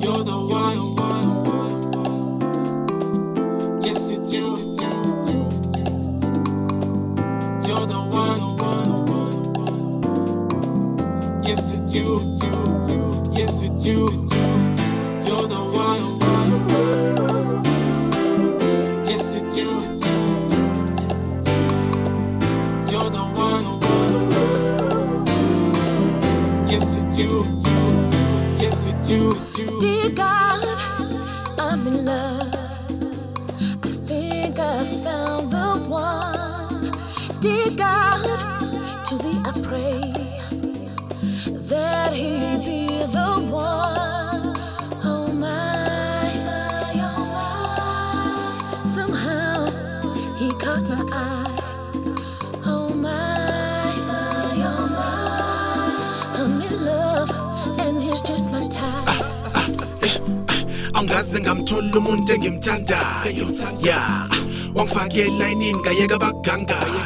You're the one. Yes, it's you. You're the one. Yes, it's you. Yes, it's you. You're the one. Yes, it's you. You're the one. Yes, it's you. Yes, it's you. Dear God, I'm in love. I think I found the one. Dear God, to thee I pray that he be the one. Oh my, oh my. Somehow he caught my eye. Oh my, oh my. I'm in love and he's just my type. Angaze ngamthola umuntu engimthandayo, yeah, wangifakela inini ngayeka bagangayo,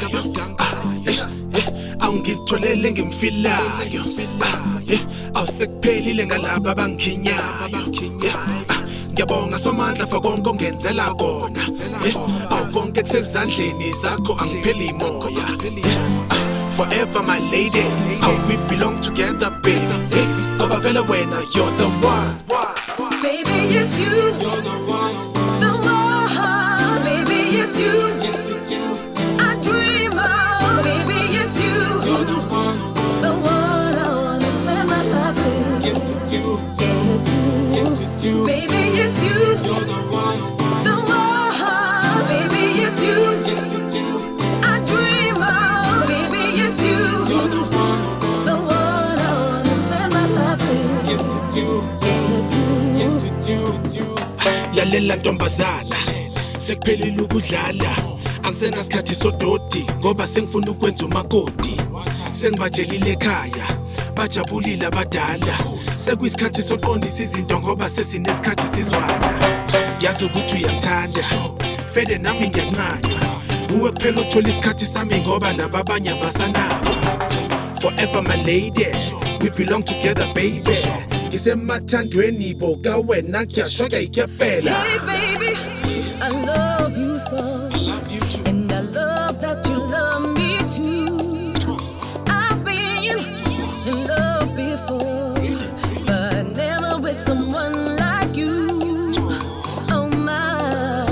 awungizitholele ngimfilayo, awusekuphelile ngalaba abangikhinyayo, ngiyabonga somandla for konke ongenzela kona, awukonke kusezandleni zakho angipheli moya, forever my lady, we belong together baby, ngoba vele wena you're the one. Baby, it's you. You're the one. The one. Baby, it's you. Yes, it's you. I dream of. Baby, it's you. You're the one. The one I wanna spend my life with. Yes, it's you. Yeah, it's you. Yes, it's you. Baby, it's you. You're the one. The one. Baby, it's you. Yes, it's you. I dream of. Baby, it's you. You're the one. The one I wanna spend my life with. Yes, it's you. Yeah, it's you. Yes, it's you. Lalela ntombazana, sekuphelile ukudlala, angisenasikhathi sododi ngoba sengifuna ukwenza umakoti, sengibatshelile ekhaya bajabulile abadala, sekuyisikhathi soqondisa izinto ngoba sesinesikhathi sizwana, ngiyazi ukuthi uyangithanda fede nami ngiyanqanya, uwe kuphela uthola isikhathi sami ngoba laba abanye abasanabo, forever my lady, we belong together baby, ngisemathandweni boka wena kuyashwa kuyayikyapela. Hey baby, I love you so, and I love that you love me too. I've been in love before, but never with someone like you. Oh my,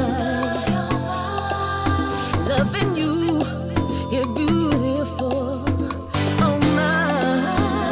loving you is beautiful. Oh my,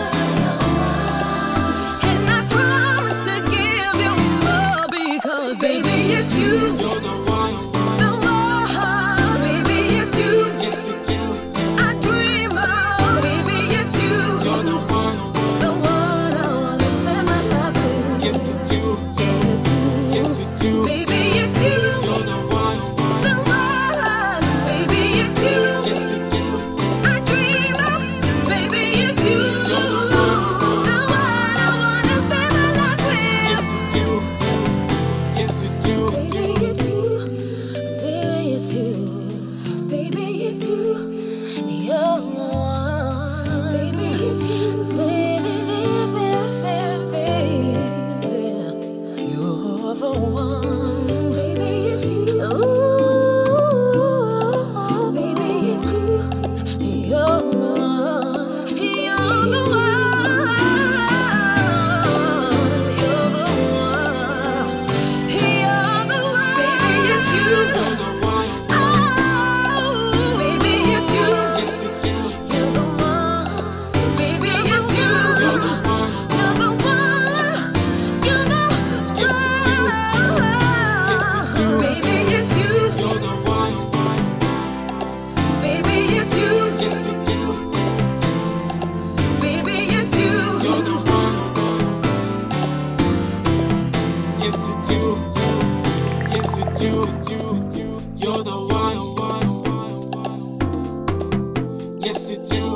and I promise to give you more because baby it's you. You're the one. The one, baby, it's you. Yes, it's you. I dream of, baby, it's you. You're the one. The one I wanna spend my life with. Yes, it's you. Yeah, it's you. Yes, it's you. Baby, it's you. You're the one. The one, baby, it's you. Yes, it's you. I dream of, baby, it's you. You're the one. The one I wanna spend my life Yes, with. it's you. Yes, it's you. Baby, it's you. Baby, it's you. Baby, it's you. You're the one. Baby, it's you. Baby, you're the one. Baby, it's you. Ooh, baby, it's you. You're the one. You're the one. You're the one. You're the one. Baby, it's you. You're the one. Oh, baby, it's you. Yes, it's you. You're the one. Baby, it's you. You're the one. You're the one. You're the Yes, it's you. Yes, it's you. baby, it's you. You're the one. Baby, it's you. Yes, it's you. Baby, it's you. You're the one. Yes, it's you. Yes, it's you. You're the one. Yes, it's you.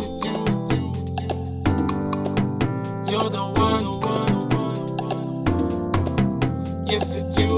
You're the one. Yes, it's you.